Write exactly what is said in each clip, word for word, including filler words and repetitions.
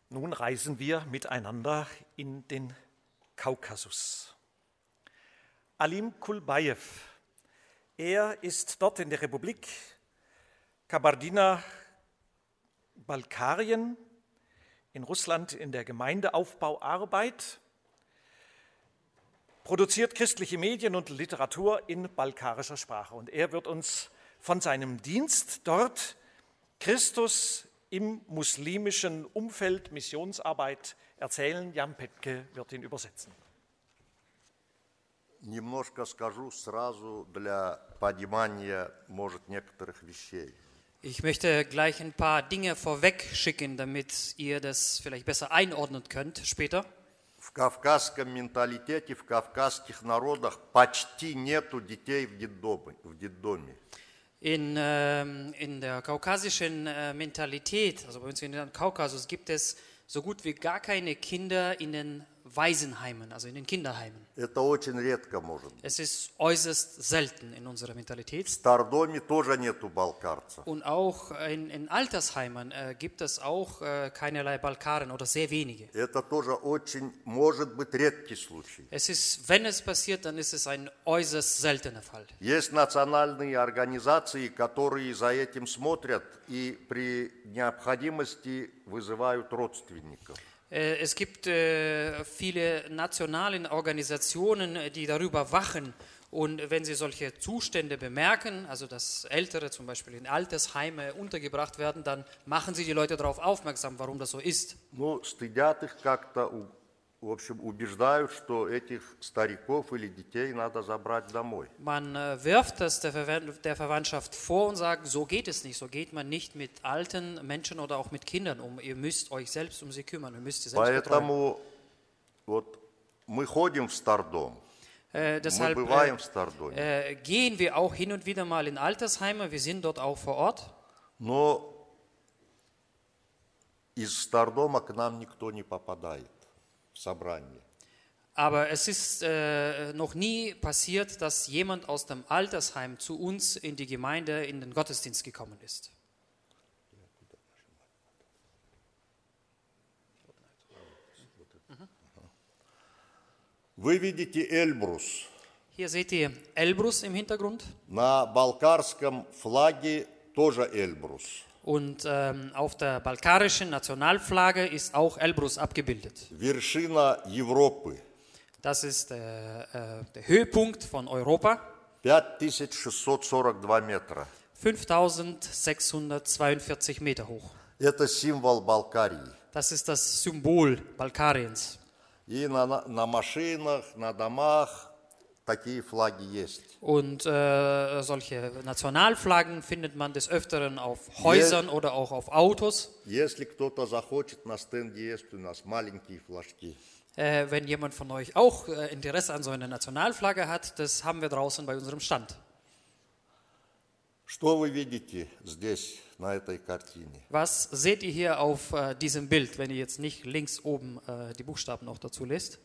Nun reisen wir miteinander in den Kaukasus. Alim Kulbajew, er ist dort in der Republik Kabardina-Balkarien in Russland in der Gemeindeaufbauarbeit, produziert christliche Medien und Literatur in balkarischer Sprache. Und er wird uns von seinem Dienst dort, Christus im muslimischen Umfeld, Missionsarbeit erzählen. Jan Petke wird ihn übersetzen. Немножко скажу сразу для понимания, может, некоторых вещей. Ich möchte gleich ein paar Dinge vorweg schicken, damit ihr das vielleicht besser einordnen könnt später. В кавказском менталитете, в кавказских народах почти нету детей в детдоме. В детдоме. In, ähm, in der kaukasischen äh, Mentalität, also bei uns in den Kaukasus, gibt es so gut wie gar keine Kinder in den Waisenheimen, also in den Kinderheimen. Это очень редко может быть. Es ist äußerst selten in unserer Mentalität. В Стардоме тоже нету балкарцев. Und auch in, in Altersheimen äh, gibt es auch äh, keinerlei Balkaren oder sehr wenige. Это тоже очень может быть редкий случай. Es ist, wenn es passiert, dann ist es ein äußerst seltener Fall. Есть национальные организации, которые за этим смотрят и при необходимости вызывают родственников. Es gibt äh, viele nationale Organisationen, die darüber wachen. Und wenn sie solche Zustände bemerken, also dass Ältere zum Beispiel in Altersheime untergebracht werden, dann machen sie die Leute darauf aufmerksam, warum das so ist. Ну, стыдят их как-то, в общем, убеждают, что этих стариков или детей надо забрать домой. Man äh, wirft das der, Verw- der Verwandtschaft vor und sagt, so geht es nicht, so geht man nicht mit alten Menschen oder auch mit Kindern um. Ihr müsst euch selbst um sie kümmern, ihr müsst sie selbst betreuen. Поэтому вот мы ходим в Стардом, Äh, deshalb мы бываем в Стардоме, äh, äh, gehen wir auch hin und wieder mal in Altersheime, wir sind dort auch vor Ort. но из Стардома к нам никто не попадает в собрание. Aber es ist äh, noch nie passiert, dass jemand aus dem Altersheim zu uns in die Gemeinde, in den Gottesdienst gekommen ist. Вы видите Эльбрус. Hier seht ihr Elbrus im Hintergrund. На балкарском флаге тоже Эльбрус. Und ähm, auf der balkarischen Nationalflagge ist auch Elbrus abgebildet. Вершина Европы. Das ist äh, äh, der Höhepunkt von Europa. пять тысяч шестьсот сорок два метра. fünftausendsechshundertzweiundvierzig Meter hoch. Это символ Балкарии. Das ist das Symbol Balkariens. И на, на машинах, на домах такие флаги есть. Und äh, solche Nationalflaggen findet man des Öfteren auf Häusern Je- oder auch auf Autos. Если кто-то захочет, на стенде есть у нас маленькие флажки. Äh, wenn jemand von euch auch äh, Interesse an so einer Nationalflagge hat, das haben wir draußen bei unserem Stand. Что вы видите здесь, на этой картине? Was seht ihr hier auf äh, diesem Bild, wenn ihr jetzt nicht links oben äh, die Buchstaben noch dazu lest?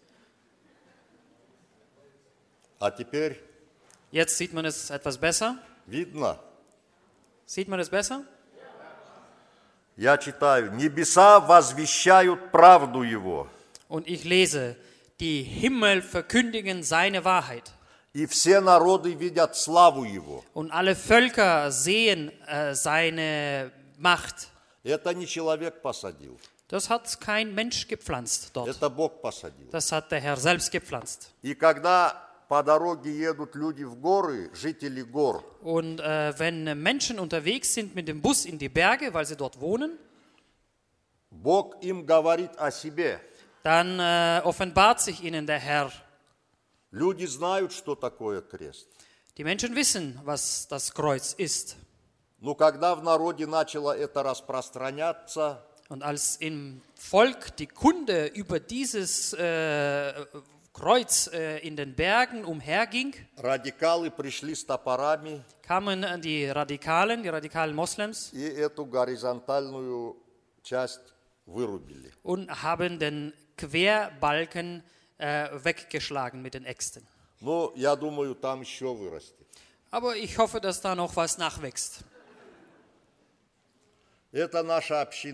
А теперь Jetzt sieht man es etwas besser. видно? Sieht man es besser? Я читаю. Небеса возвещают правду Его, Und ich lese, die Himmel verkündigen seine Wahrheit. и все народы видят славу Его. Und alle Völker sehen äh, seine Macht. Это не человек посадил, Das hat kein Mensch gepflanzt dort. это Бог посадил. Das hat der Herr selbst gepflanzt. И когда по дороге едут люди в горы, жители гор, Und äh, wenn Menschen unterwegs sind mit dem Bus in die Berge, weil sie dort wohnen, Бог им говорит о себе. dann äh, offenbart sich ihnen der Herr. Люди знают, что такое крест. Die Menschen wissen, was das Kreuz ist. Но когда в народе начало это распространяться, Und als im Volk die Kunde über dieses äh, Kreuz äh, in den Bergen umherging, радикалы пришли с топорами kamen die Radikalen, die radikalen Moslems, и эту горизонтальную часть вырубили. und haben den Querbalken äh, weggeschlagen mit den Äxten. Но я думаю, там еще вырастет. Aber ich hoffe, dass da noch was nachwächst. Это наша община.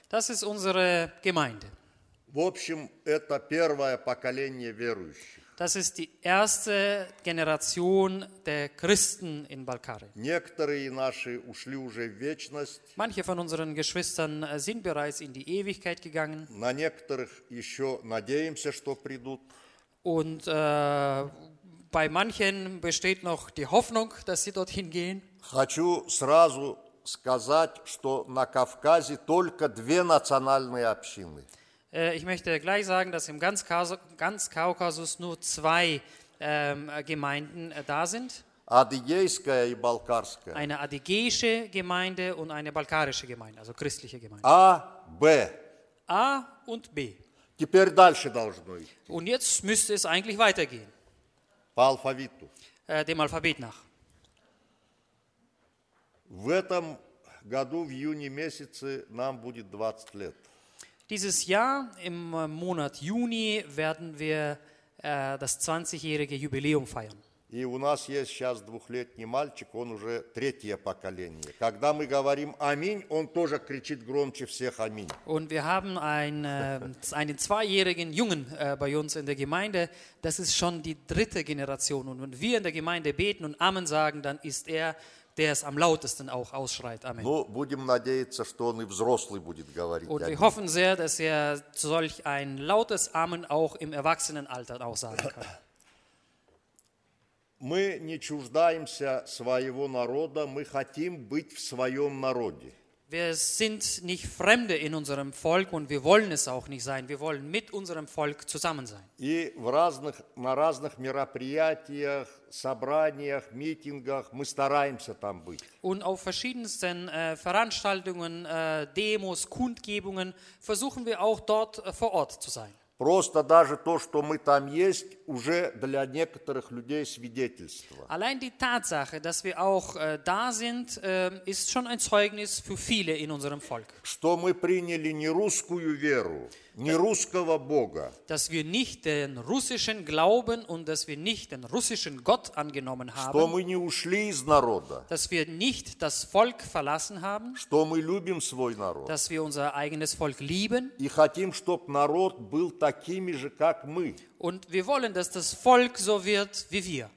Das ist unsere Gemeinde. В общем, это первое поколение верующих. Das ist die erste Generation der Christen in Balkarien. Некоторые наши ушли уже в вечность, Manche von unseren Geschwistern äh, sind bereits in die Ewigkeit gegangen на некоторых еще надеемся, что придут. und äh, bei manchen besteht noch die Hoffnung, dass sie dorthin gehen. Хочу сразу сказать, что на Кавказе только две национальные общины. Äh, ich möchte gleich sagen, dass im ganz, Kaus- ganz Kaukasus nur zwei ähm, Gemeinden äh, da sind. Адыгейская и Балкарская. Eine adygäische Gemeinde und eine balkarische Gemeinde, also christliche Gemeinde. А, Б. A und B. Теперь дальше должно идти. Und jetzt müsste es eigentlich weitergehen, По алфавиту. äh, dem Alphabet nach. В этом году, в июне месяце, нам будет двадцать лет. Dieses Jahr, im äh, Monat Juni, werden wir äh, das zwanzigjährige Jubiläum feiern. И у нас есть сейчас двухлетний мальчик, он уже третье поколение. Когда мы говорим «Аминь», он тоже кричит громче всех «Аминь». Und wir haben ein, äh, einen zweijährigen Jungen äh, bei uns in der Gemeinde. Das ist schon die dritte Generation. Und wenn wir in der Gemeinde beten und Amen sagen, dann ist er, der es am lautesten auch ausschreit. Amen. Ну, будем надеяться, что он и взрослый будет говорить Und wir «Аминь». hoffen sehr, dass er solch ein lautes Amen auch im Erwachsenenalter auch sagen kann. Мы не чуждаемся своего народа, мы хотим быть в своем народе. Wir sind nicht Fremde in unserem Volk und wir wollen es auch nicht sein. Wir wollen mit unserem Volk zusammen sein. И в разных, на разных мероприятиях, собраниях, митингах мы стараемся там быть. Und auf verschiedensten äh, Veranstaltungen, äh, Demos, Kundgebungen versuchen wir auch dort äh, vor Ort zu sein. Просто даже то, что мы там есть, уже для некоторых людей свидетельство. Allein die Tatsache, dass wir auch äh, da sind, äh, ist schon ein Zeugnis für viele in unserem Volk. Что мы приняли не русскую веру, не русского Бога, Dass wir nicht den russischen Glauben und dass wir nicht den russischen Gott angenommen что haben, мы не ушли из народа, dass wir nicht das Volk verlassen haben, что мы любим свой народ. dass wir unser eigenes Volk lieben И хотим, чтобы народ был такими же, как мы. und wir wollen, dass das Volk so wird wie wir.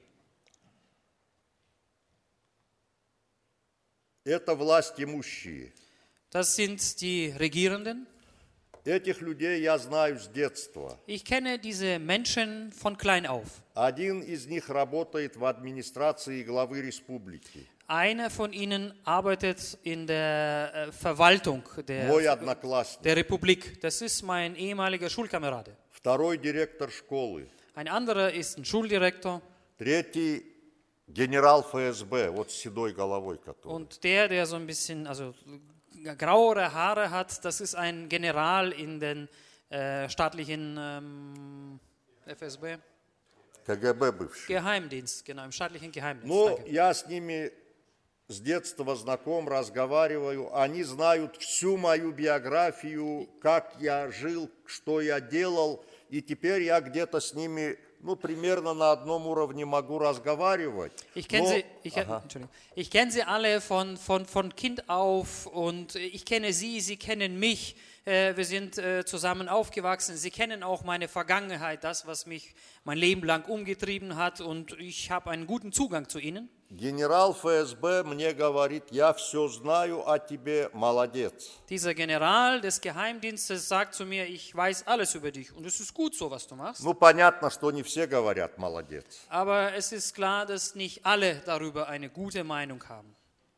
Это власть имущие. Das sind die Regierenden. Этих людей я знаю с детства. Ich kenne diese Menschen von klein auf. Один из них работает в администрации главы республики. Einer von ihnen arbeitet in der äh, Verwaltung der, Мой одноклассник. der Republik. Das ist mein ehemaliger Schulkamerade. Второй директор школы. Ein anderer ist ein Schuldirektor. Третий генерал эф эс бэ, вот с седой головой который. Und der, der so ein bisschen, also grauere Haare hat, das ist ein General in den äh, staatlichen ähm, эф эс бэ, ка гэ бэ бывший. Geheimdienst, genau, im staatlichen Geheimdienst. Ну, Danke. я с ними с детства знаком, разговариваю. Они знают всю мою биографию, как я жил, что я делал. И теперь я где-то с ними, ну, примерно на одном уровне могу разговаривать. Ich kenne Но- sie, ich, Entschuldigung. Ich kenne sie alle von, von, von Kind auf und ich kenne sie, sie kennen mich. Äh, Wir sind äh, zusammen aufgewachsen. Sie kennen auch meine Vergangenheit, das, was mich mein Leben lang umgetrieben hat und ich habe einen guten Zugang zu ihnen. Генерал эф эс бэ мне говорит, я все знаю о тебе, молодец. Dieser General des Geheimdienstes sagt zu mir, ich weiß alles über dich und es ist gut so, was du machst. Ну, понятно, что не все говорят молодец. Aber es ist klar, dass nicht alle darüber eine gute Meinung haben.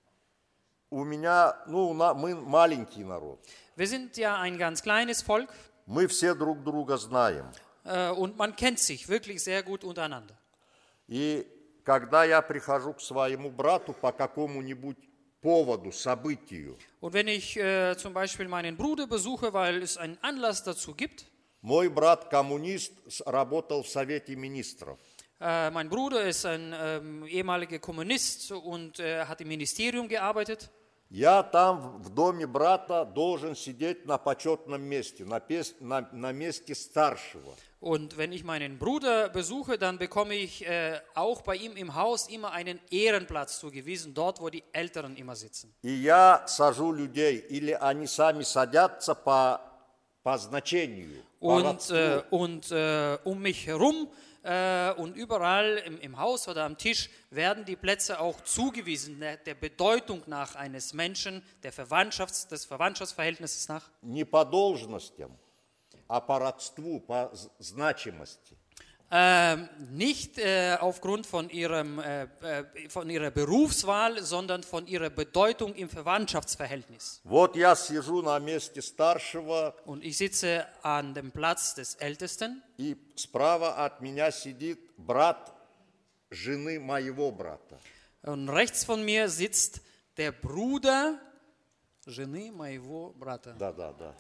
У меня, ну, на- мы маленький народ. Wir sind ja ein ganz kleines Volk Мы все друг друга знаем. äh, und man kennt sich wirklich sehr gut untereinander. И когда я прихожу к своему брату по какому-нибудь поводу, событию, Und wenn ich äh, zum Beispiel meinen Bruder besuche, weil es einen Anlass dazu gibt, мой брат коммунист с- работал в Совете министров. äh, mein Bruder ist ein ähm, ehemaliger Kommunist und äh, hat im Ministerium gearbeitet. Я там в доме брата должен сидеть на почетном месте, на, пес- на- на месте старшего. Und wenn ich meinen Bruder besuche, dann bekomme ich äh, auch bei ihm im Haus immer einen Ehrenplatz zugewiesen, dort, wo die Älteren immer sitzen. И я сажу людей, или они сами садятся по, по значению, по Und, родству. äh, und äh, um mich herum äh, und überall im, im Haus oder am Tisch werden die Plätze auch zugewiesen, der, der Bedeutung nach eines Menschen, der Verwandtschafts-, des Verwandtschaftsverhältnisses nach. Не по должностям, а по родству, по з- значимости. Ähm, nicht äh, aufgrund von, ihrem, äh, äh, von ihrer Berufswahl, sondern von ihrer Bedeutung im Verwandtschaftsverhältnis. Вот я сижу на месте старшего, Und ich sitze an dem Platz des Ältesten и справа от меня сидит брат жены моего брата. und rechts von mir sitzt der Bruder жены моего брата. Да, да, да.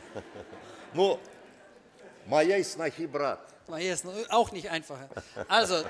Ну, моей снохи брат. War jetzt auch nicht einfacher. Also,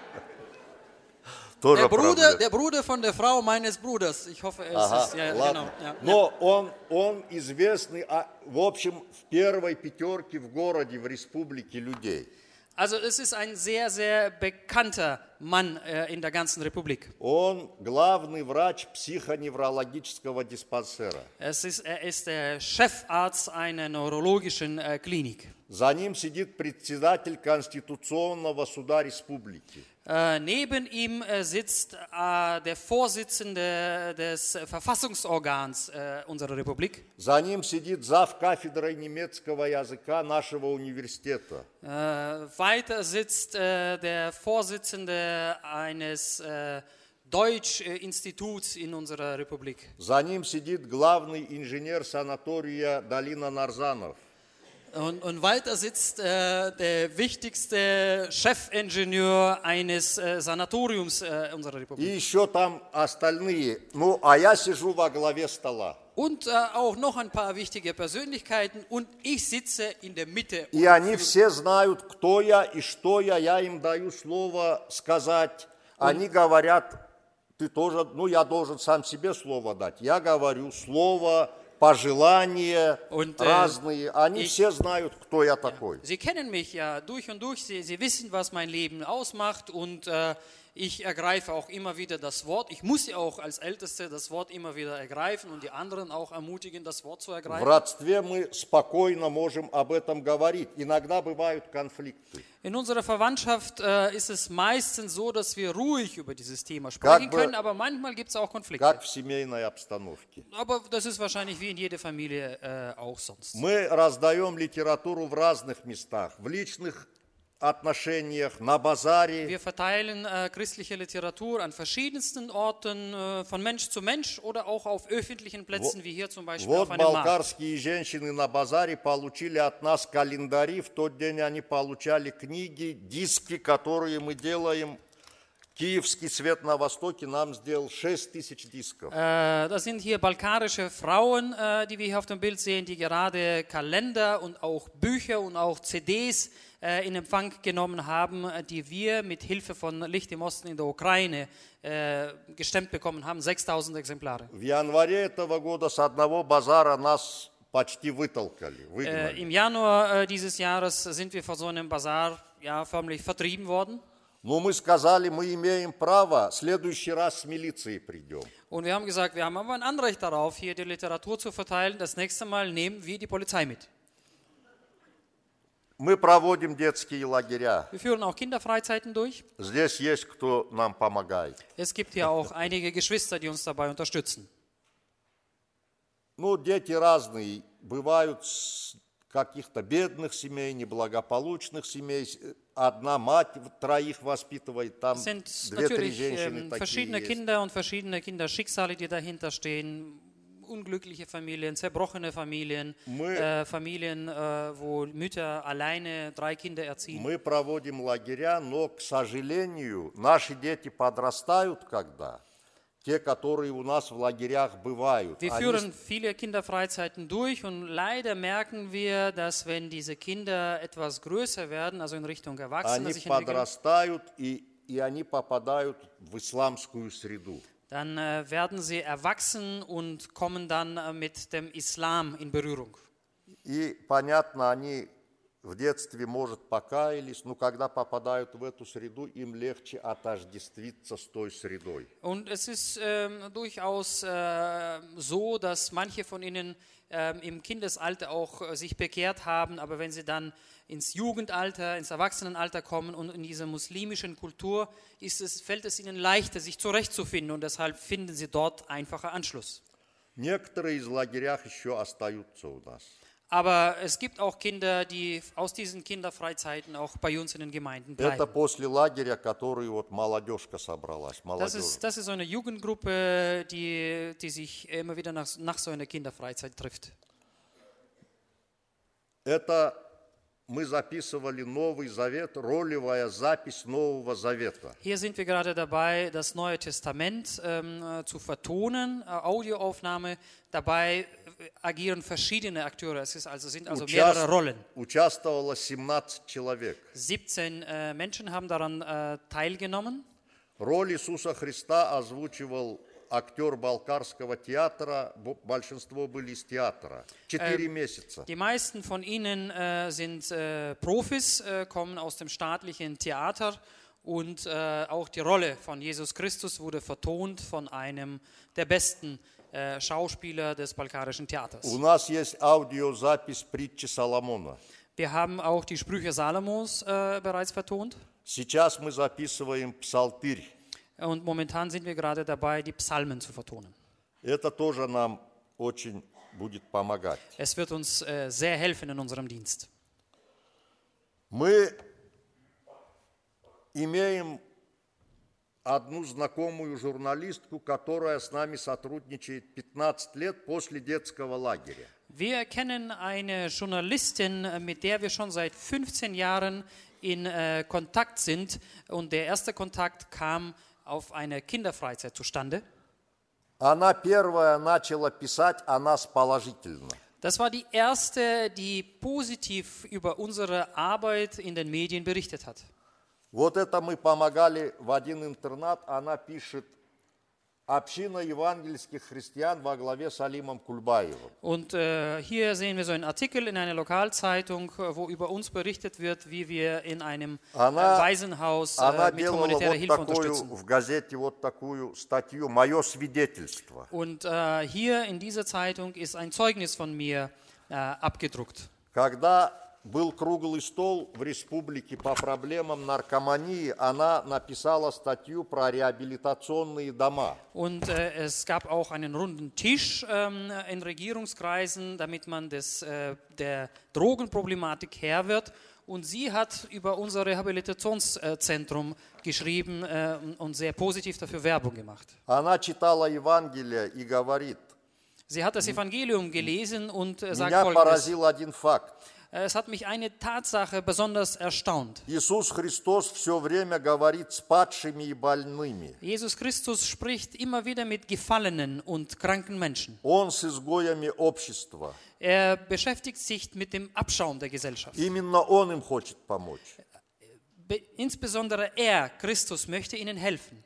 Тоже der Bruder, проблема. der Bruder von der Frau meines Bruders. Ich hoffe, es Ага, ist, ja, ладно. genau. Ja, ja. Но он, он известный, а, в общем, в первой пятерке в городе, в республике людей. Also, es ist ein sehr, sehr bekannter Mann äh, in der ganzen Republik. Он главный врач психоневрологического диспансера. Es ist, er ist der Chefarzt einer neurologischen äh, Klinik. За ним сидит председатель Конституционного суда республики. Äh, neben ihm äh, sitzt äh, der Vorsitzende des äh, Verfassungsorgans äh, unserer Republik. За ним сидит зав. Кафедрой немецкого языка нашего университета. Äh, weiter sitzt äh, der Vorsitzende eines äh, Deutsch-Instituts in unserer Republik. За ним сидит главный инженер санатория Долина Нарзанов. Und, und weiter sitzt äh, der wichtigste Chefingenieur eines äh, Sanatoriums äh, unserer И Republik. еще там остальные. Ну, а я сижу во главе стола. Und äh, auch noch ein paar wichtige Persönlichkeiten. Und ich sitze in der Mitte. И они все знают, кто я и что я. Я им даю слово сказать. Они говорят, ты тоже, ну, я должен сам себе слово дать. Я говорю слово, пожелания Und, äh, разные. Они ich- все знают, кто я такой. Sie kennen mich ja durch und durch. Sie, Sie wissen, was mein Leben ausmacht. Und äh, ich ergreife auch immer wieder das Wort. Ich muss ja auch als Älteste das Wort immer wieder ergreifen und die anderen auch ermutigen, das Wort zu В ergreifen. родстве мы спокойно можем об этом говорить. Иногда бывают конфликты. In unserer Verwandtschaft äh, ist es meistens so, dass wir ruhig über dieses Thema sprechen Как бы- können, aber manchmal gibt es auch Konflikte. Как в семейной обстановке. Aber das ist wahrscheinlich wie in jeder Familie äh, auch sonst. Мы раздаем литературу в разных местах, в личных отношениях, на базаре. Wir verteilen äh, christliche Literatur an verschiedensten Orten, äh, von Mensch zu Mensch oder auch auf öffentlichen Plätzen, wie hier zum Beispiel Вот auf einem Markt. балкарские женщины на базаре получили от нас календари. В тот день они получали книги, диски, которые мы делаем. Киевский свет на Востоке нам сделал шесть тысяч дисков. Äh, das sind hier balkarische Frauen, äh, die wir hier auf dem Bild sehen, die gerade Kalender und auch Bücher und auch C Ds äh, in Empfang genommen haben, äh, die wir mit Hilfe von Licht im Osten in der Ukraine äh, gestemmt bekommen haben, sechstausend Exemplare. В январе этого года с одного базара нас почти вытолкали, Äh, выгнали. Im Januar äh, dieses Jahres sind wir von so einem Bazar ja, förmlich vertrieben worden. Но мы сказали, мы имеем право, в следующий раз с милицией придем. Und wir haben gesagt, wir haben aber ein Anrecht darauf, hier die Literatur zu verteilen. Das nächste Mal nehmen wir die Polizei mit. Мы проводим детские лагеря. Wir führen auch Kinderfreizeiten durch. Здесь есть кто нам помогает. Es gibt ja auch einige Geschwister, die uns dabei unterstützen. Ну, дети разные. Бывают с каких-то бедных семей, неблагополучных семей. Одна мать троих воспитывает, там Es sind две-три natürlich женщины ähm, такие verschiedene есть. Kinder und verschiedene Kinderschicksale, die dahinter stehen. Unglückliche Familien, zerbrochene Familien, Мы- äh, Familien, äh, wo Mütter alleine drei Kinder erziehen. Мы проводим лагеря, но, к сожалению, наши дети подрастают когда? Те, которые у нас в лагерях бывают. Wir Они führen viele Kinderfreizeiten durch und leider merken wir, dass wenn diese Kinder etwas größer werden, also in Richtung Erwachsene Они sich entwickeln, подрастают, и, и они попадают в исламскую среду. dann äh, werden sie erwachsen und kommen dann äh, mit dem Islam in Berührung. И, понятно, они в детстве, может, покаялись, но когда попадают в эту среду, им легче отождествиться с той средой. Und es ist ähm, durchaus äh, so, dass manche von ihnen ähm, im Kindesalter auch äh, sich bekehrt haben, aber wenn sie dann ins Jugendalter, ins Erwachsenenalter kommen und in dieser muslimischen Kultur, ist es, fällt es ihnen leichter, sich zurechtzufinden und deshalb finden sie dort einfacher Anschluss. Некоторые из лагерях еще остаются у нас. Aber es gibt auch Kinder, die aus diesen Kinderfreizeiten auch bei uns in den Gemeinden Это bleiben. после лагеря, который вот молодежка собралась, Das молодежь. ist, das ist so eine Jugendgruppe, die, die sich immer wieder nach, nach so einer Kinderfreizeit trifft. Это мы записывали Новый Завет, ролевая запись Нового Завета. Hier sind wir gerade dabei, das Neue Testament ähm, äh, zu vertonen, äh, Audioaufnahme. Dabei äh, agieren verschiedene Akteure. Es ist also, sind also Участ- mehrere Rollen. Участвовало семнадцать человек. siebzehn äh, Menschen haben daran äh, teilgenommen. Роль Иисуса Христа озвучивал актер Балкарского театра, бо- большинство были из театра. Четыре месяца. Die meisten von ihnen äh, sind äh, Profis, äh, kommen aus dem staatlichen Theater und äh, auch die Rolle von Jesus Christus wurde vertont von einem der besten äh, Schauspieler des balkarischen Theaters. У нас есть аудиозапись притчи Соломона. Wir haben auch die Sprüche Salomos äh, bereits vertont Сейчас мы записываем псалтырь. und momentan sind wir gerade dabei, die Psalmen zu vertonen. Это тоже нам очень будет помогать. Es wird uns äh, sehr helfen in unserem Dienst. Мы имеем одну знакомую журналистку, которая с нами сотрудничает пятнадцать лет после детского лагеря. Wir kennen eine Journalistin, äh, mit der wir schon seit fünfzehn Jahren in äh, Kontakt sind und der erste Kontakt kam auf einer Kinderfreizeit zustande. Она первая начала писать о нас положительно. Das war die erste, die positiv über unsere Arbeit in den Medien berichtet hat. Вот это мы помогали в один интернат. Она пишет: «Община евангельских христиан во главе с Алимом Кульбаевым». Und äh, hier sehen wir so einen Artikel in einer Lokalzeitung, äh, wo über uns berichtet wird, wie wir in einem äh, Она, Waisenhaus она äh, mit делала humanitärer вот Hilfe такую, unterstützen. в газете вот такую статью «Мое свидетельство». Und äh, hier in dieser Zeitung ist ein Zeugnis von mir äh, abgedruckt. Когда был круглый стол в республике по проблемам наркомании, она написала статью про реабилитационные дома. Und äh, es gab auch einen runden Tisch ähm, in Regierungskreisen, damit man des, äh, der Drogenproblematik Herr wird. Und sie hat über unser Rehabilitationszentrum geschrieben äh, und sehr positiv dafür Werbung gemacht. Она читала Евангелие и говорит: Sie hat das Evangelium gelesen und äh, sagt «Меня Folgendes. поразил один факт. Es hat mich eine Tatsache besonders erstaunt. Иисус Христос все время говорит с падшими и больными. Jesus Christus spricht immer wieder mit gefallenen und kranken Menschen. Он с изгоями общества. Er beschäftigt sich mit dem Abschaum der Gesellschaft. Именно Он им хочет помочь». Be- Insbesondere er, Christus, möchte ihnen helfen.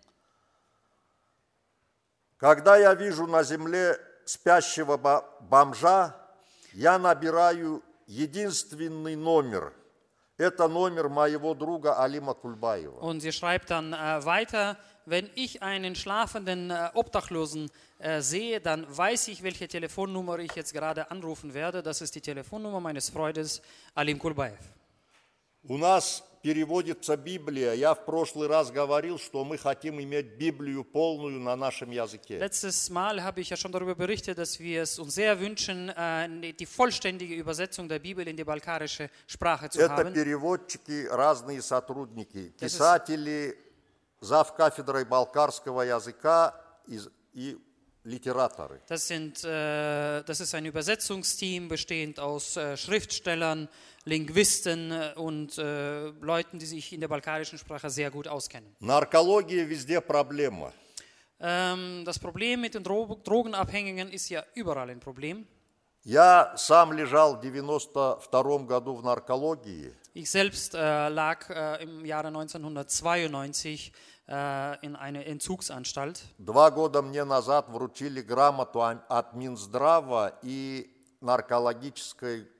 Когда я вижу на земле спящего бо- бомжа, я набираю единственный номер. Это номер моего друга Алима Кульбаева. Und sie schreibt dann äh, weiter, wenn ich einen schlafenden äh, Obdachlosen äh, sehe, dann weiß ich, welche Telefonnummer ich jetzt gerade anrufen werde. Das ist die Telefonnummer meines Freundes Alim Kulbaev. У нас переводится Библия. Я в прошлый раз говорил, что мы хотим иметь Библию полную на нашем языке. Letztes Mal habe ich ja schon darüber berichtet, dass wir es uns sehr wünschen, äh, die vollständige Übersetzung der Bibel in die balkarische Sprache zu Это haben. переводчики, разные сотрудники, Das ist- писатели, завкафедрой балкарского языка и, и литераторы. Das, sind, äh, das ist ein Übersetzungsteam bestehend aus äh, Schriftstellern, Linguisten äh, und äh, Leuten, die sich in der balkanischen Sprache sehr gut auskennen. Наркология везде проблема. Ähm, das Problem mit den Dro Drogenabhängigen ist ja überall ein Problem. Я сам лежал в девяносто втором году в наркологии. Ich selbst äh, lag äh, im Jahre neunzehnhundertzweiundneunzig äh, in einer Entzugsanstalt. Два года мне назад вручили грамоту от Минздрава и наркологической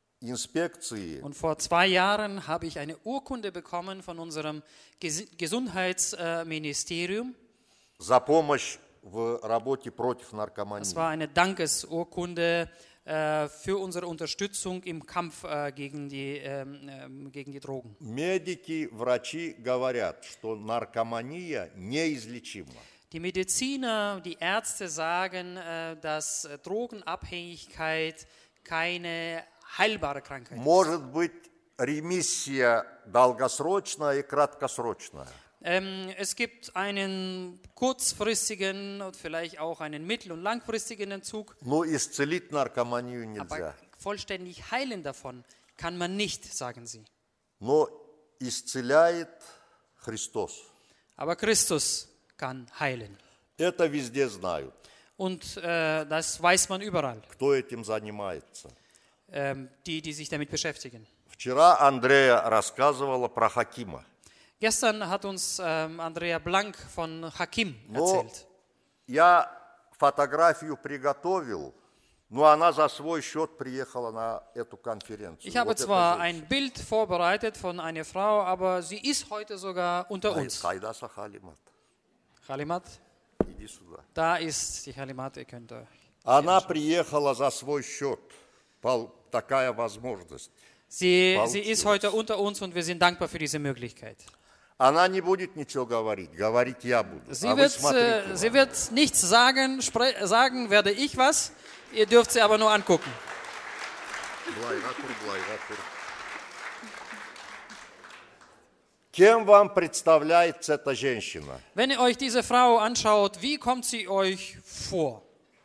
инспекции. Und vor zwei Jahren habe ich eine Urkunde bekommen von unserem Ges- Gesundheitsministerium. За помощь в работе против Es наркомании. war eine Dankesurkunde äh, für unsere Unterstützung im Kampf äh, gegen, die, ähm, ähm, gegen die Drogen. Медики, врачи говорят, что наркомания неизлечима. Die Mediziner, die Ärzte sagen, äh, dass äh, Drogenabhängigkeit keine heilbare Krankheit ist. Может быть ремиссия долгосрочная и краткосрочная. Ähm, es gibt einen kurzfristigen und vielleicht auch einen mittel- und langfristigen Entzug, Но исцелить наркоманию нельзя. aber vollständig heilen davon kann man nicht, sagen sie. Но исцеляет Христос. Aber Christus kann heilen. Это везде знают, Und äh, das weiß man überall, кто этим занимается. ähm, die, die sich damit beschäftigen. Вчера Андрея рассказывала про Хакима. Gestern hat uns ähm, Andrea Blank von Hakim Но erzählt. я фотографию приготовил, но она за свой счет приехала на эту конференцию. Ich habe Вот эта zwar женщина. ein Bild vorbereitet von einer Frau, aber sie ist heute sogar unter uns. Хайдаса Халимат, Halimat, иди сюда. da ist die Halimat, ihr könnt euch. Она приехала за свой счет. Пол- Такая возможность. Sie, sie ist heute unter uns und wir sind dankbar für diese Möglichkeit. Она не будет ничего говорить, говорить я буду. Sie А вы wird, смотрите. äh, sie wird nichts sagen, spre- sagen werde ich was, ihr dürft sie aber nur angucken. Блайракур, блайракур. Кем вам представляется эта женщина? Wenn ihr euch diese Frau anschaut, wie kommt sie euch vor?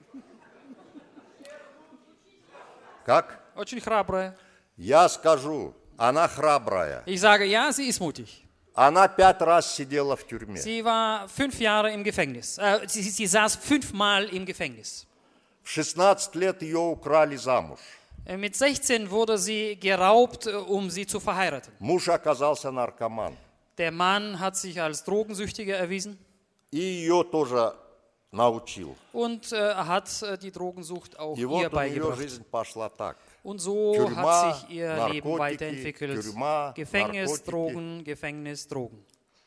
Как? Очень храбрая. Я скажу, она храбрая. Ich sage, ja, sie ist mutig. Она пять раз сидела в тюрьме. Sie war fünf Jahre im Gefängnis. Äh, sie, sie saß fünfmal im Gefängnis. В шестнадцать лет ее украли замуж. Äh, Mit sechzehn wurde sie geraubt, äh, um sie zu verheiraten. Муж оказался наркоман. Der Mann hat sich als Drogensüchtiger erwiesen И ее тоже научил. und äh, hat äh, die Drogensucht auch И ihr вот у нее beigebracht. жизнь пошла так. Und so Тюрьма, hat sich ihr Leben Narkotiki, weiterentwickelt. Тюрьма, Gefängnis, Narkotiki. Drogen, Gefängnis, Drogen.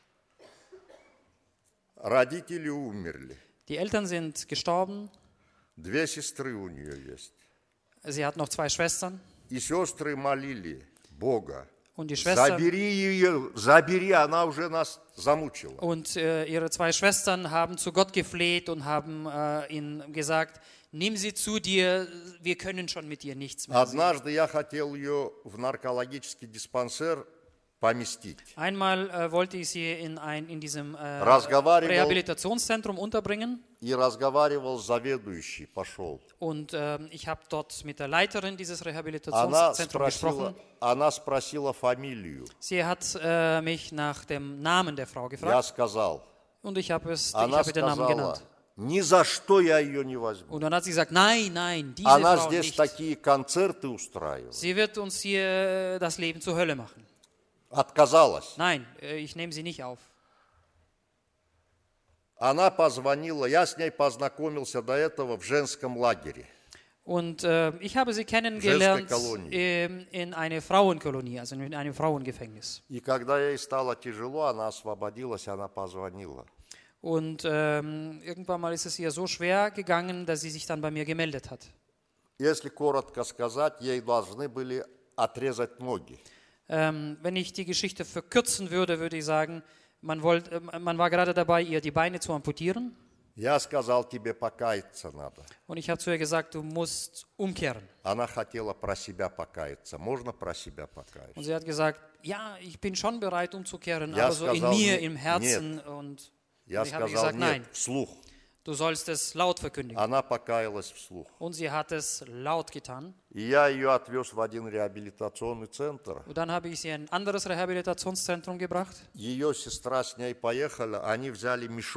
Родители умерли. Die Eltern sind gestorben. Две сестры у нее есть. Sie hat noch zwei Schwestern. И сестры молили Бога. Und die Schwestern Забери ее, забери, она уже нас замучила. und äh, ihre zwei Schwestern haben zu Gott gefleht und haben äh, ihm gesagt, nimm sie zu dir, wir können schon mit ihr nichts mehr. Однажды я хотел ее в наркологический диспансер поместить. Einmal äh, wollte ich sie in, ein, in diesem äh, Разговаривал. Rehabilitationszentrum unterbringen И разговаривал с заведующей, пошел. und äh, ich habe dort mit der Leiterin dieses Она Rehabilitationszentrums спросила, gesprochen. она спросила фамилию. Sie hat äh, mich nach dem Namen der Frau Я gefragt сказал. und ich habe es, ich Она habe den Namen сказала, genannt. ни за что я ее не возьму. Und dann hat sie gesagt, nein, nein, diese Она Frau здесь nicht. такие концерты устраивает. Sie wird uns hier das Leben zur Hölle machen. Отказалась. Nein, äh, ich nehme sie nicht auf. Она позвонила, я с ней познакомился до этого в женском лагере. Und äh, ich habe sie kennengelernt Kolonie. ähm, in einer Frauenkolonie, also in einem Frauengefängnis. И когда ей стало тяжело, она освободилась, она позвонила. Und ähm, irgendwann mal ist es ihr so schwer gegangen, dass sie sich dann bei mir gemeldet hat. Если коротко сказать, ей должны были отрезать ноги. Ähm, wenn ich die Geschichte verkürzen würde, würde ich sagen, man, wollt, äh, man war gerade dabei, ihr die Beine zu amputieren. Я сказал, тебе покаяться надо. Und ich habe zu ihr gesagt, du musst umkehren. Она хотела про себя покаяться. Можно про себя Und покаяться? sie hat gesagt, ja, ich bin schon bereit umzukehren, Ja, aber so in сказал, mir, нет, im Herzen. Und Я ich habe сказал, gesagt, nein, нет, вслух. du sollst es laut verkündigen. Она покаялась вслух. Und sie hat es laut getan. И я ее отвез в один реабилитационный центр. Und dann habe ich sie in ein anderes Rehabilitationszentrum gebracht. Ее сестра с ней поехала, они взяли мешок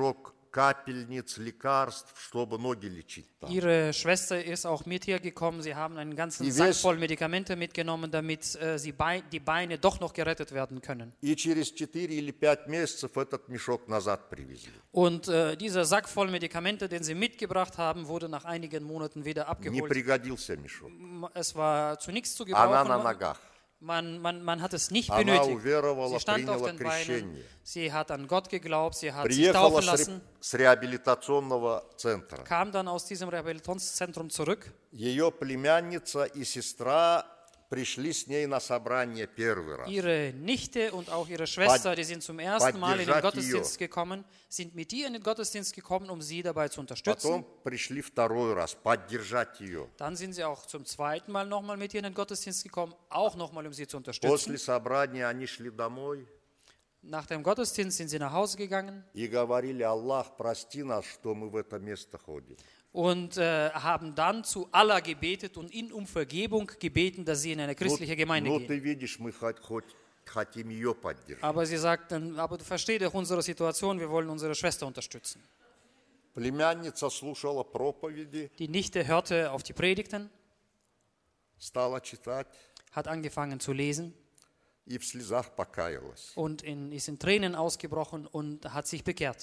капельниц, лекарств, чтобы ноги лечить там. Ihre Schwester ist auch mit hier gekommen. Sie haben einen ganzen Die Sack West- voll Medikamente mitgenommen, damit äh, sie bei, die Beine doch noch gerettet werden können. И через четыре или пять месяцев этот мешок назад привезли. Und äh, dieser Sack voll Medikamente, den sie mitgebracht haben, wurde nach einigen Monaten wieder Не abgeholt. пригодился мешок. Es war zu nichts zu Она на gebrauchen. ногах. Man, man, man hat es nicht Она benötigt. уверовала, Sie stand auf приняла den Beinen. крещение. Sie hat an Gott geglaubt. Sie hat sich Приехала taufen с, lassen. ре- с реабилитационного центра. Kam dann aus diesem Rehabilitationszentrum zurück. Ее племянница и сестра пришли с ней на собрание первый раз. Ihre Nichte und auch ihre Schwester, die sind zum ersten Mal in den поддержать Gottesdienst gekommen, sind mit ihr in den Gottesdienst gekommen, um sie dabei zu unterstützen. Потом пришли второй раз поддержать ее. Dann sind sie auch zum zweiten Mal nochmal mit ihr in den Gottesdienst gekommen, auch nochmal, um sie zu unterstützen. После собрания они шли домой Nach dem Gottesdienst sind sie nach Hause gegangen и говорили: Аллах, прости нас, что мы в это место ходим. und äh, haben dann zu Allah gebetet und ihn um Vergebung gebeten, dass sie in eine Ну, christliche Gemeinde ну, gehen. ты видишь, мы хоть, хоть хотим ее поддержать. Aber sie sagten, aber du verstehst doch unsere Situation, wir wollen unsere Schwester unterstützen. Племянница слушала проповеди, Die Nichte hörte auf die Predigten, стала читать hat angefangen zu lesen и в слезах покаялась. und in, ist in Tränen ausgebrochen und hat sich bekehrt.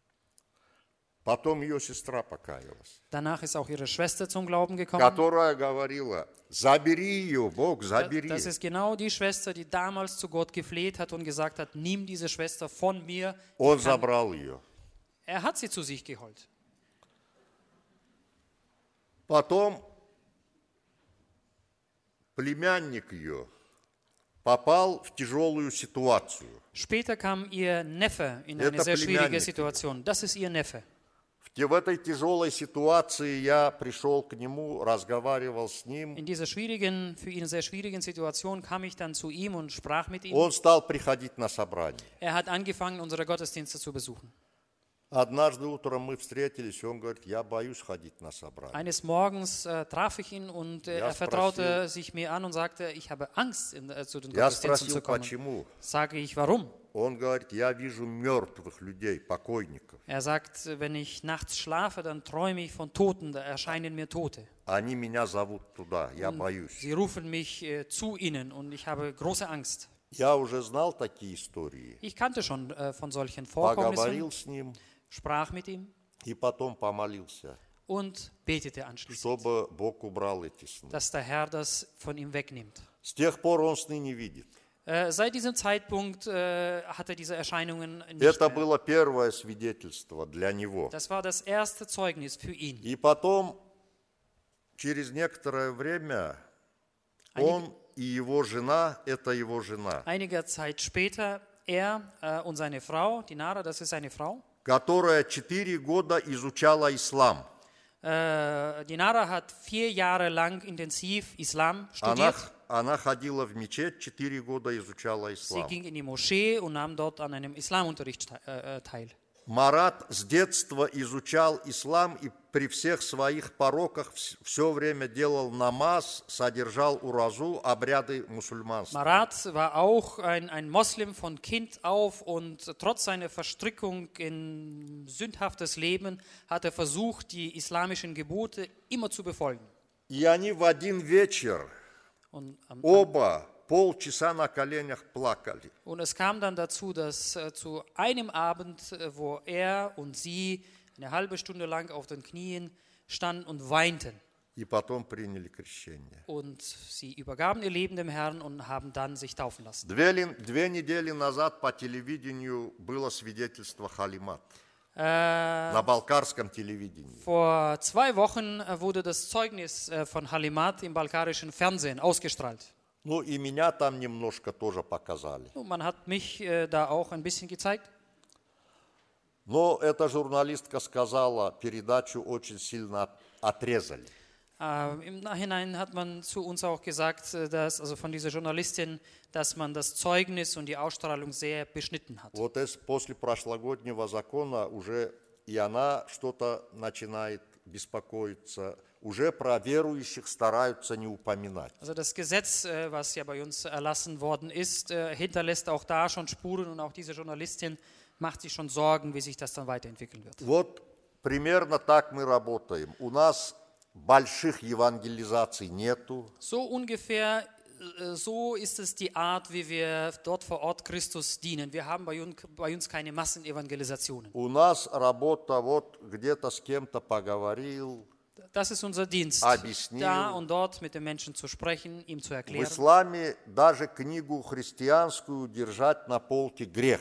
Потом ее сестра покаялась, Danach ist auch ihre Schwester zum Glauben gekommen. которая говорила: забери ее, Бог, забери. Das ist genau die Schwester, die damals zu Gott gefleht hat und gesagt hat, nimm diese Schwester von mir. Он забрал ее. Er hat sie zu sich geholt. Потом племянник ее попал в тяжелую ситуацию. Später kam ihr Neffe in eine Это sehr schwierige племянник. Situation. Das ist ihr Neffe. В те- В этой тяжелой ситуации я пришел к нему, разговаривал с ним. In dieser schwierigen, für ihn sehr schwierigen Situation kam ich dann zu ihm und sprach mit ihm. Он стал приходить на собрание. Er hat angefangen, unsere Gottesdienste zu besuchen. Однажды утром мы встретились, и он говорит: я боюсь ходить на собрание. Eines Morgens äh, traf ich ihn und äh, Ja, er vertraute sпросил. sich mir an und sagte, ich habe Angst, in, äh, zu den Я Gottesdiensten zu спросил, kommen. почему. Sage ich, warum? Он говорит: я вижу мертвых людей, покойников. Er sagt, wenn ich nachts schlafe, dann träume ich von Toten, da erscheinen mir Tote. Они меня зовут туда, я боюсь. Sie rufen mich äh, zu ihnen und ich habe große Angst. Я уже знал такие истории. Ich kannte schon äh, von solchen Vorkommnissen, Поговорил с ним sprach mit ihm и потом помолился, und betete anschließend, чтобы Бог убрал эти сны. dass der Herr das von ihm wegnimmt. С тех пор он сны не видит. Äh, seit diesem Zeitpunkt äh, hat er diese Erscheinungen nicht Это mehr. было первое свидетельство для него. Das war das erste Zeugnis für ihn. И потом, через некоторое время, он и его жена, это его жена, Einige Zeit später, er äh, und seine Frau, die Nara, das ist seine Frau, которая четыре года изучала ислам. äh, die Nara hat vier Jahre lang intensiv Islam Она, studiert. она ходила в мечеть, четыре года изучала Sie ислам. ging in die Moschee und nahm dort an einem Islamunterricht te- äh, teil. Марат с детства изучал ислам и при всех своих пороках все время делал намаз, содержал уразу, обряды мусульманства. Marat war auch ein, ein Moslem von Kind auf und trotz seiner Verstrickung in sündhaftes Leben hat er versucht, die islamischen Gebote immer zu befolgen. И они в один вечер Und, am- оба полчаса на коленях плакали. und es kam dann dazu, dass äh, zu einem Abend, äh, wo er und sie eine halbe Stunde lang auf den Knien standen und weinten. И потом приняли крещение. Und sie übergaben ihr Leben dem Herrn und haben dann sich taufen lassen. Две, ли- две недели назад по телевидению было свидетельство Халимат. Äh, На балкарском телевидении. vor zwei Wochen äh, wurde das Zeugnis äh, von Halimat im balkarischen Fernsehen ausgestrahlt. Ну и меня там немножко тоже показали. Und man hat mich äh, da auch ein bisschen gezeigt. Но эта журналистка сказала, передачу очень сильно от- отрезали. Äh, Im Nachhinein hat man zu uns auch gesagt, äh, dass, also von dieser Journalistin, dass man das Zeugnis und die Ausstrahlung sehr beschnitten hat. Вот эс- после прошлогоднего закона уже и она что-то начинает беспокоиться. Уже про верующих стараются не упоминать. Also das Gesetz, äh, was ja bei uns erlassen worden ist, äh, hinterlässt auch da schon Spuren und auch diese Journalistin macht sich schon Sorgen, wie sich das dann weiterentwickeln wird. Вот примерно так мы работаем. У нас больших евангелизаций нету. So ungefähr, äh, so ist es die Art, wie wir dort vor Ort Christus dienen. Wir haben bei uns, bei uns keine Massenevangelisationen. У нас работа вот где-то с кем-то поговорил. Das ist unser Dienst, Объяснил. da und dort mit dem Menschen zu sprechen, ihm zu В erklären. исламе даже книгу христианскую держать на полке грех.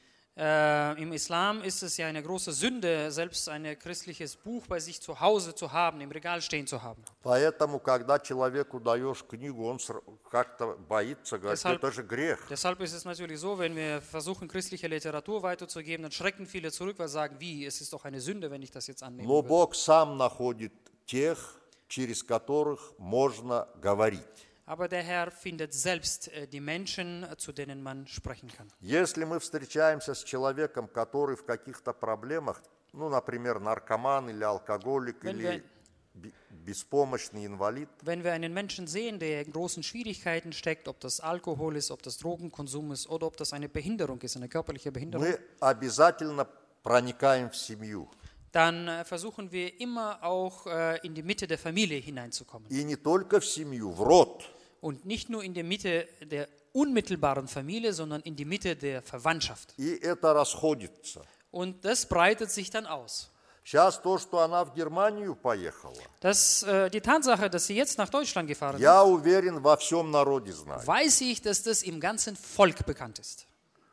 Äh, Im Islam ist es ja eine große Sünde, selbst ein christliches Buch bei sich zu Hause zu haben, im Regal stehen zu haben. Поэтому, когда человеку даешь книгу, он ср- как-то боится, говорит, Deshalb- это же грех. Deshalb ist es natürlich so, wenn wir versuchen, christliche Literatur weiterzugeben, dann schrecken viele zurück, weil sie sagen, wie, es ist doch eine Sünde, wenn ich das jetzt annehme. Но würde. Бог сам находит тех, через которых можно говорить. Aber der Herr findet selbst äh, die Menschen, äh, zu denen man sprechen kann. Если мы встречаемся с человеком, который в каких-то проблемах, ну, например, наркоман или алкоголик, Wenn или wir- бе- беспомощный инвалид, Wenn wir einen Menschen sehen, der in großen Schwierigkeiten steckt, ob das Alkohol ist, ob das Drogenkonsum ist oder ob das eine Behinderung ist, eine körperliche Behinderung, мы обязательно проникаем в семью. dann äh, versuchen wir immer auch äh, in die Mitte der Familie hineinzukommen. И не только в семью, в род. Und nicht nur in die Mitte der unmittelbaren Familie, sondern in die Mitte der Verwandtschaft. И это расходится. Und das breitet sich dann aus. Сейчас то, что она в Германию поехала, Das, äh, die Tatsache, dass sie jetzt nach Deutschland gefahren я уверен, во всем народе знаю. ist, weiß ich, dass das im ganzen Volk bekannt ist.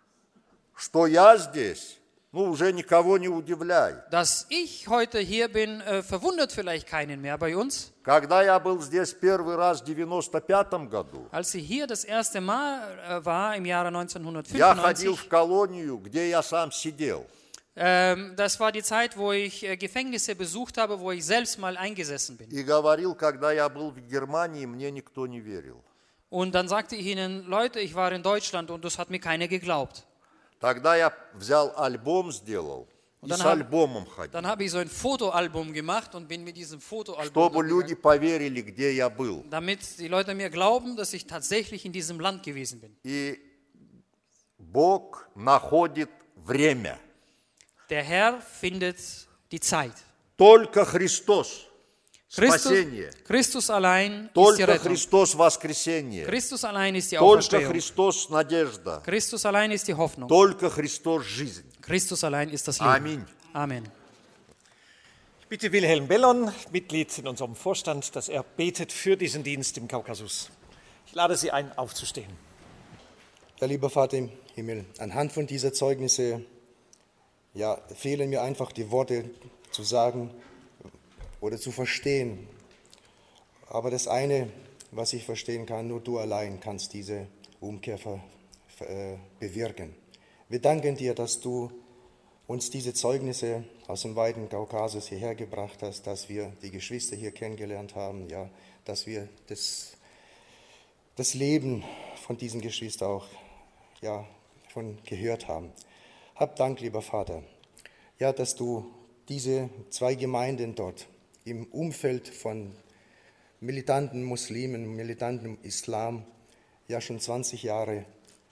Что я здесь, ну, уже никого не удивляет. Dass ich heute hier bin, äh, verwundert vielleicht keinen mehr bei uns. Когда я был здесь первый раз в девяносто пятом году, Als sie hier das erste Mal äh, war, im Jahre я ходил neunzehnhundertfünfundneunzig, в колонию, где я сам сидел. ähm, das war die Zeit, wo ich äh, Gefängnisse besucht habe, wo ich selbst mal eingesessen bin. И говорил, когда я был в Германии, мне никто не верил. Und dann sagte ich ihnen, Leute, ich war in Deutschland und das hat mir keiner geglaubt. Тогда я взял альбом, сделал, и dann с hab- альбомом ходил, Dann habe ich so ein Fotoalbum gemacht und bin mit diesem Fotoalbum чтобы dann люди поверили, где я был. damit die Leute mir glauben, dass ich tatsächlich in diesem Land gewesen bin. И Бог находит время. Der Herr findet die Zeit. Только Христос Christus, спасение. Christus allein ist die Только Rettung. Христос воскресение. Christus allein ist die Только Auferstehung. Христос надежда. Christus allein ist die Hoffnung. Только Христос жизнь. Christus allein ist das Leben. Аминь. Amen. Ich bitte Wilhelm Bellon, Mitglied in unserem Vorstand, dass er betet für diesen Dienst im Kaukasus. Ich lade Sie ein, aufzustehen. Ja, lieber Vater im Himmel, anhand von dieser Zeugnisse ja, fehlen mir einfach die Worte zu sagen oder zu verstehen. Aber das eine, was ich verstehen kann, nur du allein kannst diese Umkehr ver, ver, äh, bewirken. Wir danken dir, dass du uns diese Zeugnisse aus dem weiten Kaukasus hierher gebracht hast, dass wir die Geschwister hier kennengelernt haben, ja, dass wir das, das Leben von diesen Geschwistern auch ja, von gehört haben. Hab Dank, lieber Vater, ja, dass du diese zwei Gemeinden dort im Umfeld von militanten Muslimen, militanten Islam ja schon zwanzig Jahre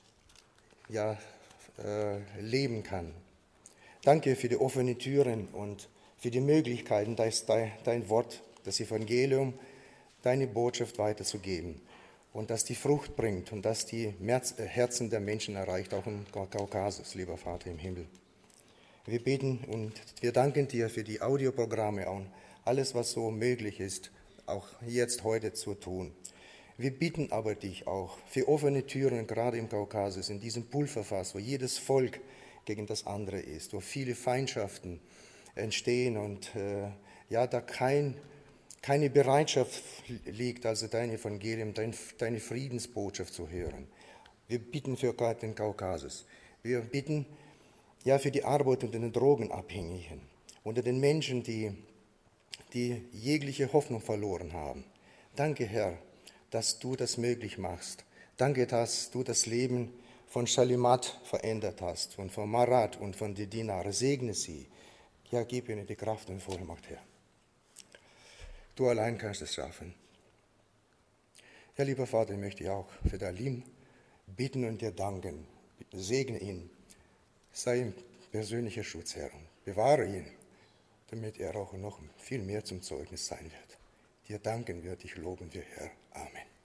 ja, äh, leben kann. Danke für die offenen Türen und für die Möglichkeiten, dass dein, dein Wort, das Evangelium, deine Botschaft weiterzugeben und dass die Frucht bringt und dass die Herzen der Menschen erreicht, auch im Kaukasus, lieber Vater im Himmel. Wir beten und wir danken dir für die Audioprogramme und alles, was so möglich ist, auch jetzt heute zu tun. Wir bitten aber dich auch für offene Türen, gerade im Kaukasus, in diesem Pulverfass, wo jedes Volk gegen das andere ist, wo viele Feindschaften entstehen und äh, ja, da kein, keine Bereitschaft liegt, also dein Evangelium, dein, deine Friedensbotschaft zu hören. Wir bitten für Gott den Kaukasus. Wir bitten ja für die Arbeit unter den Drogenabhängigen, unter den Menschen, die, die jegliche Hoffnung verloren haben. Danke, Herr, dass du das möglich machst. Danke, dass du das Leben von Shalimat verändert hast und von Marat und von den Dinare. Segne sie. Ja, gib ihnen die Kraft und Vollmacht, Herr. Du allein kannst es schaffen. Ja, lieber Vater, ich möchte auch für Dalim bitten und dir danken. Segne ihn. Sei persönlicher Schutzherr. Bewahre ihn, damit er auch noch viel mehr zum Zeugnis sein wird. Dir danken wir, dich loben wir, Herr. Amen.